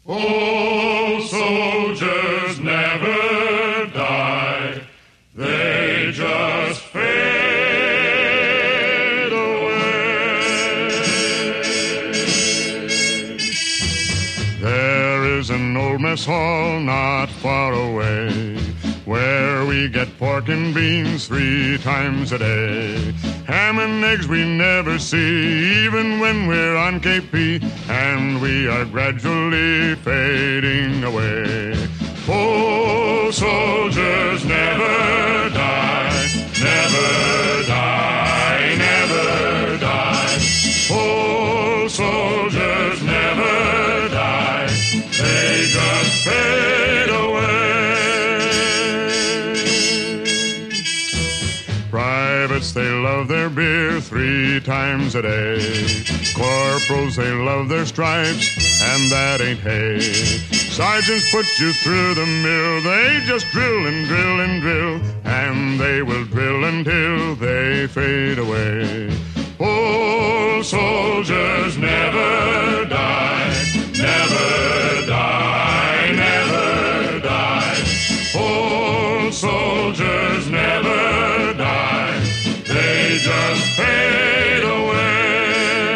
Oh, soldiers never die. They just fade away. There is an old mess hall not far away, where we get pork and beans 3 times a day. Ham and eggs we never see, even when we're on KP, and we are gradually fading away. Oh, soldiers never die, never die, never die. Oh, soldiers never die, they just fade away. Privates, they love their beer 3 times a day. Corporals, they love their stripes, and that ain't hay. Sergeants put you through the mill, they just drill and drill and drill, and they will drill until they fade away. Oh, soldiers never die, never die, never die. Oh, soldiers never die, they just fade away.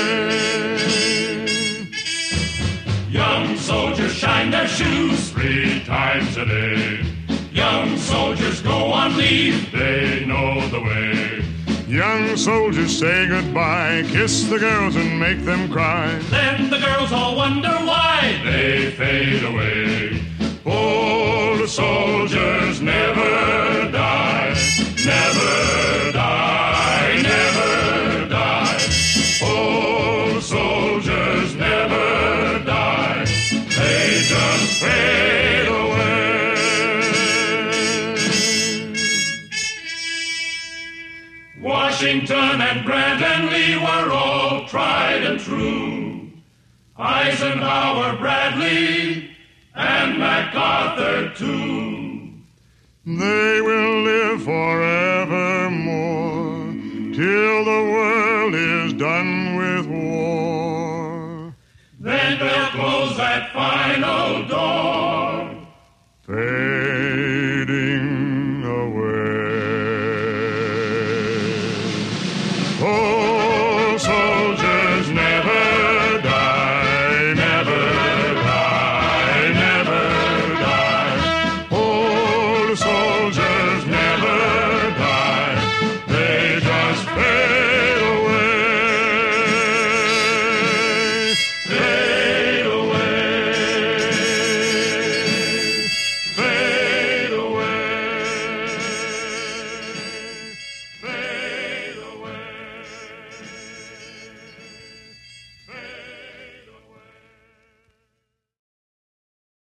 Young soldiers shine their shoes 3 times a day. Young soldiers go on leave, they know the way. Young soldiers say goodbye, kiss the girls and make them cry. Then the girls all wonder why they fade away. Old soldiers never die, never die, never die. Old soldiers never die, they just fade away. Washington and Grant and Lee were all tried and true. Eisenhower, Bradley, and MacArthur too. They will live forevermore till the world is done with war. Then they'll close that final door.